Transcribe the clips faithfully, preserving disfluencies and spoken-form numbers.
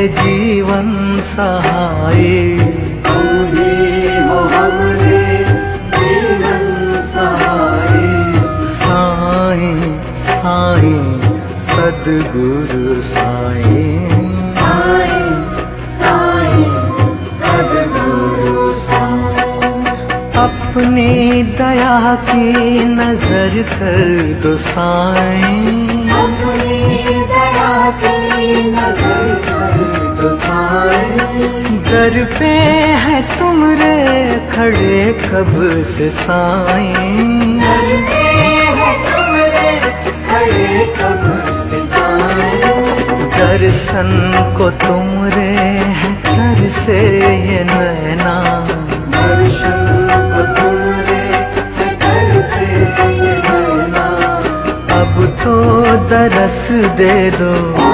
जीवन सहाय, तुम ही हो हमरे जीवन सहाय। साईं साईं सद्गुरु साईं, साईं साईं सद्गुरु साईं। अपनी दया की नजर कर दो साईं, अपनी दया की नजर कर दो साईं। दर पे है तुमरे खड़े कब से साईं, दर पे है तुमरे खड़े कब से साईं। दर्शन को तुमरे है तर से ये नैना, दर्शन को तुमरे है कर से ये नैना। अब तो दरस दे दो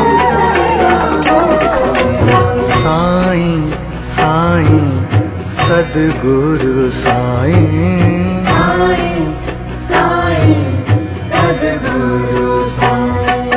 साईं साईं सद्गुरु साईं, साईं साईं सद्गुरु साईं।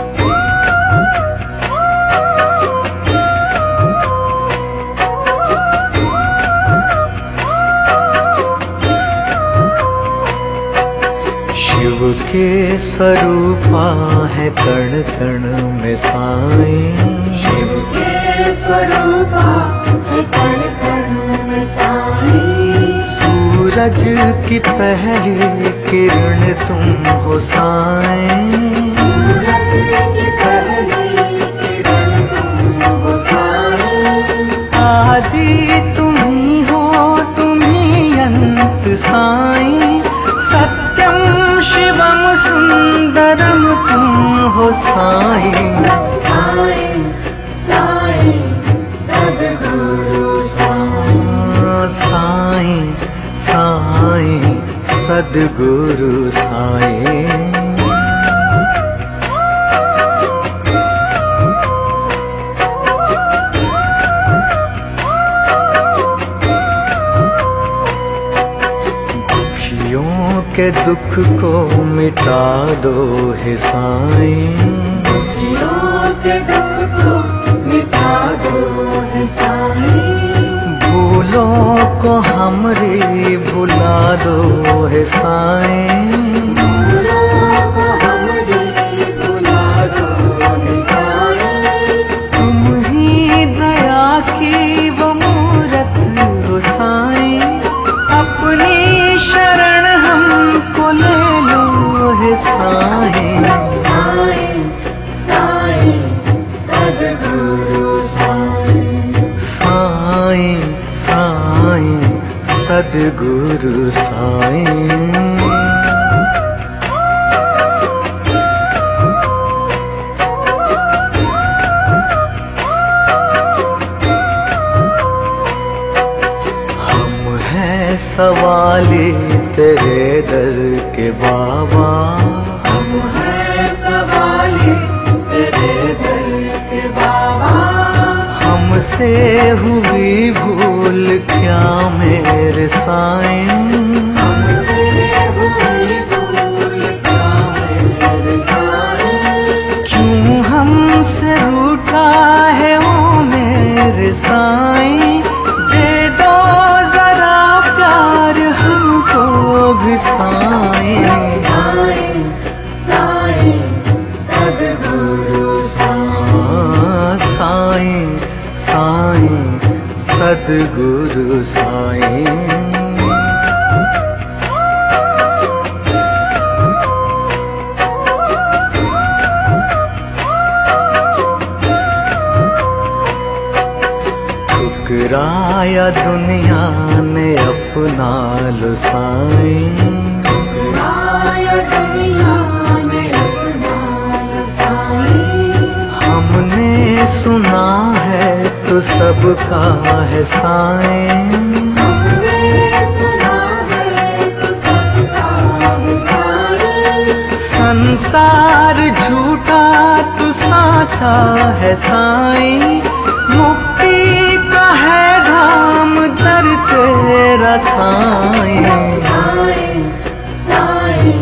शिव के स्वरूपा है कण कण में साईं, शिव के स्वरूपा है कण कण में साईं। सूरज की पहली किरण तुम हो साईं, सूरज की पहली किरण तुम हो साईं। आदि तुम ही हो तुम ही अंत साईं, सत्यम शिवम सुंदरम तुम हो साईं, साईं साईं सद्गुरु साईं। साईं साईं सद्गुरु साईं। दुखियों के दुख को मिटा दो हे साईं, दुखियों के दुख को मिटा दो हे साईं। भूलों को हमरी भुला दो हे साईं, भूलों को हमरी भुला दो हे साईं। तुम ही दया की वो मूरत हो साईं, अपनी शरण हमको ले लो हे साईं, साईं साईं सद्गुरु साईं। साईं साईं सद्गुरु साईं। हम हैं सवाली तेरे दर के बाबा, हम हैं सवाली तेरे दर के बाबा। हमसे हुई भूल क्या मेरे साईं, हमसे हुई भूल क्या मेरे साईं। क्यों हमसे रूठा है वो मेरे साईं, दे दो जरा प्यार हमको भी साईं, साईं साईं सद्गुरु साईं। साईं साईं सद्गुरु साईं। ठुकराया दुनिया ने अपना लो साईं, ठुकराया दुनिया ने अपना लो साईं। हमने सुना है तो सबका है साईं, हमने सुना है तो सबका है साईं। संसार झूठा तो साचा है साईं, मुक्ति का है धाम दर तेरा साईं, साईं साईं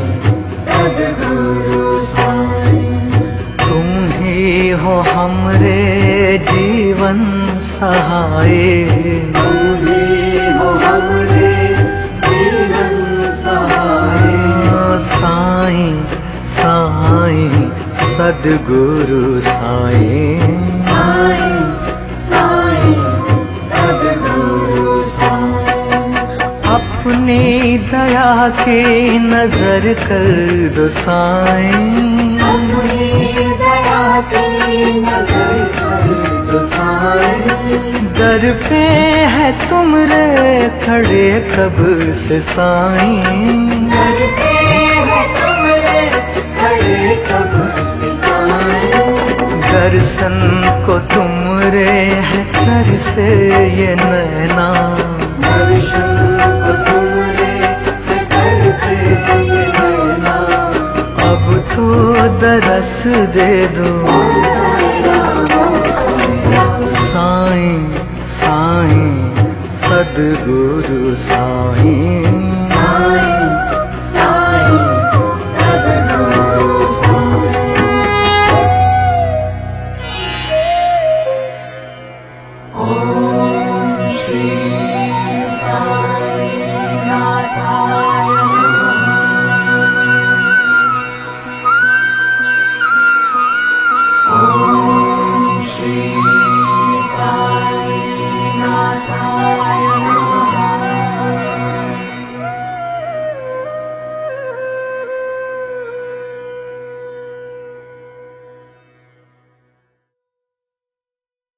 सद्गुरु साईं। तुम ही हो हमरे जीवन सहाय। तुम ही हो हमरे जीवन सहाय। साईं साईं सद्गुरु साईं। साईं साईं सद्गुरु साईं। अपनी दया की नजर कर दो साईं। अपनी दया की नजर कर दो साईं। दर पे है तुमरे खड़े कब से साईं। दर पे है तुमरे खड़े कब से साईं। दर्शन को तुमरे है कर से ये नैना। दर्शन को तुमरे है कर से ये नैना। अब तो दरस दे दो ओम साईं राम ओम साईं राम। साईं साईं सद्गुरु साईं। साईं